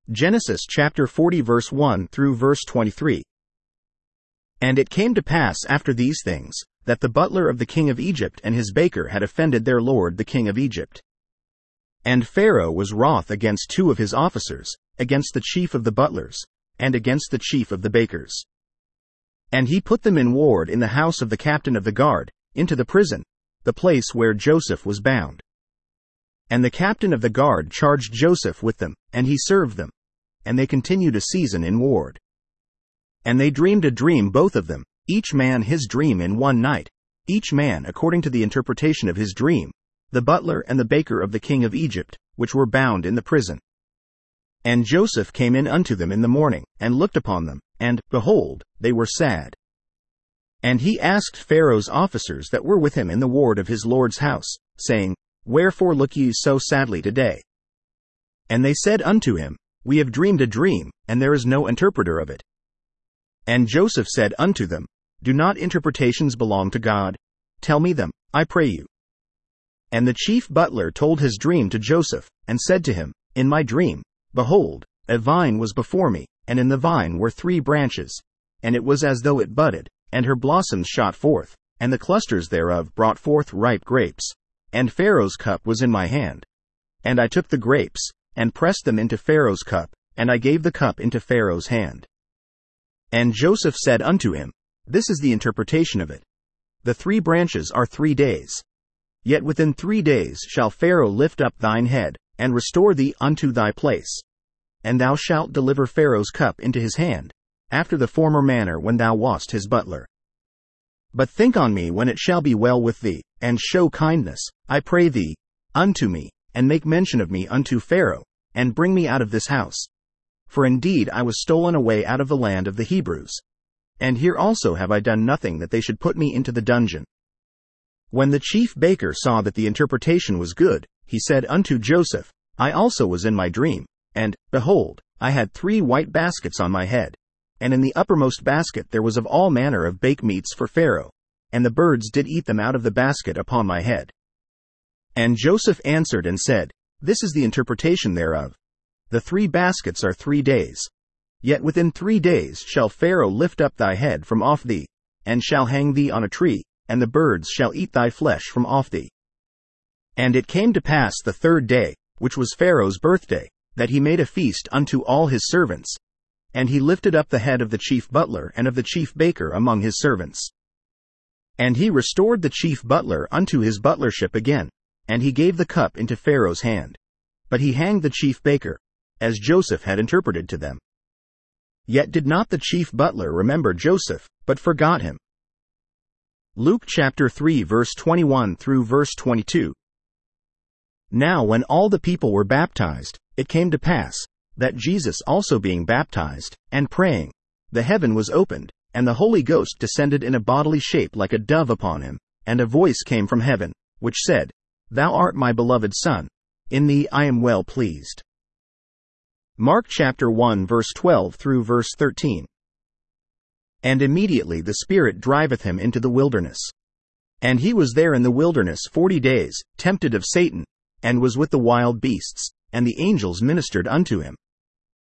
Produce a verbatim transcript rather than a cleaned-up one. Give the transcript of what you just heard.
Genesis chapter forty verse one through verse twenty-three. And it came to pass after these things, that the butler of the king of Egypt and his baker had offended their lord the king of Egypt. And Pharaoh was wroth against two of his officers, against the chief of the butlers, and against the chief of the bakers. And he put them in ward in the house of the captain of the guard, into the prison, the place where Joseph was bound. And the captain of the guard charged Joseph with them, and he served them. And they continued a season in ward. And they dreamed a dream both of them, each man his dream in one night, each man according to the interpretation of his dream, the butler and the baker of the king of Egypt, which were bound in the prison. And Joseph came in unto them in the morning, and looked upon them, and, behold, they were sad. And he asked Pharaoh's officers that were with him in the ward of his lord's house, saying, Wherefore look ye so sadly today? And they said unto him, We have dreamed a dream, and there is no interpreter of it. And Joseph said unto them, Do not interpretations belong to God? Tell me them, I pray you. And the chief butler told his dream to Joseph, and said to him, In my dream, behold, a vine was before me, and in the vine were three branches, and it was as though it budded, and her blossoms shot forth, and the clusters thereof brought forth ripe grapes. And Pharaoh's cup was in my hand. And I took the grapes, and pressed them into Pharaoh's cup, and I gave the cup into Pharaoh's hand. And Joseph said unto him, This is the interpretation of it. The three branches are three days. Yet within three days shall Pharaoh lift up thine head, and restore thee unto thy place. And thou shalt deliver Pharaoh's cup into his hand, after the former manner when thou wast his butler. But think on me when it shall be well with thee, and show kindness, I pray thee, unto me, and make mention of me unto Pharaoh, and bring me out of this house. For indeed I was stolen away out of the land of the Hebrews. And here also have I done nothing that they should put me into the dungeon. When the chief baker saw that the interpretation was good, he said unto Joseph, I also was in my dream, and, behold, I had three white baskets on my head. And in the uppermost basket there was of all manner of bake meats for Pharaoh, and the birds did eat them out of the basket upon my head. And Joseph answered and said, This is the interpretation thereof. The three baskets are three days. Yet within three days shall Pharaoh lift up thy head from off thee, and shall hang thee on a tree, and the birds shall eat thy flesh from off thee. And it came to pass the third day, which was Pharaoh's birthday, that he made a feast unto all his servants. And he lifted up the head of the chief butler and of the chief baker among his servants. And he restored the chief butler unto his butlership again, and he gave the cup into Pharaoh's hand. But he hanged the chief baker, as Joseph had interpreted to them. Yet did not the chief butler remember Joseph, but forgot him. Luke chapter three verse twenty-one through verse twenty-two. Now when all the people were baptized, it came to pass, that Jesus also being baptized, and praying, the heaven was opened, and the Holy Ghost descended in a bodily shape like a dove upon him, and a voice came from heaven, which said, Thou art my beloved Son, in thee I am well pleased. Mark chapter one verse twelve through verse thirteen. And immediately the Spirit driveth him into the wilderness. And he was there in the wilderness forty days, tempted of Satan, and was with the wild beasts, and the angels ministered unto him.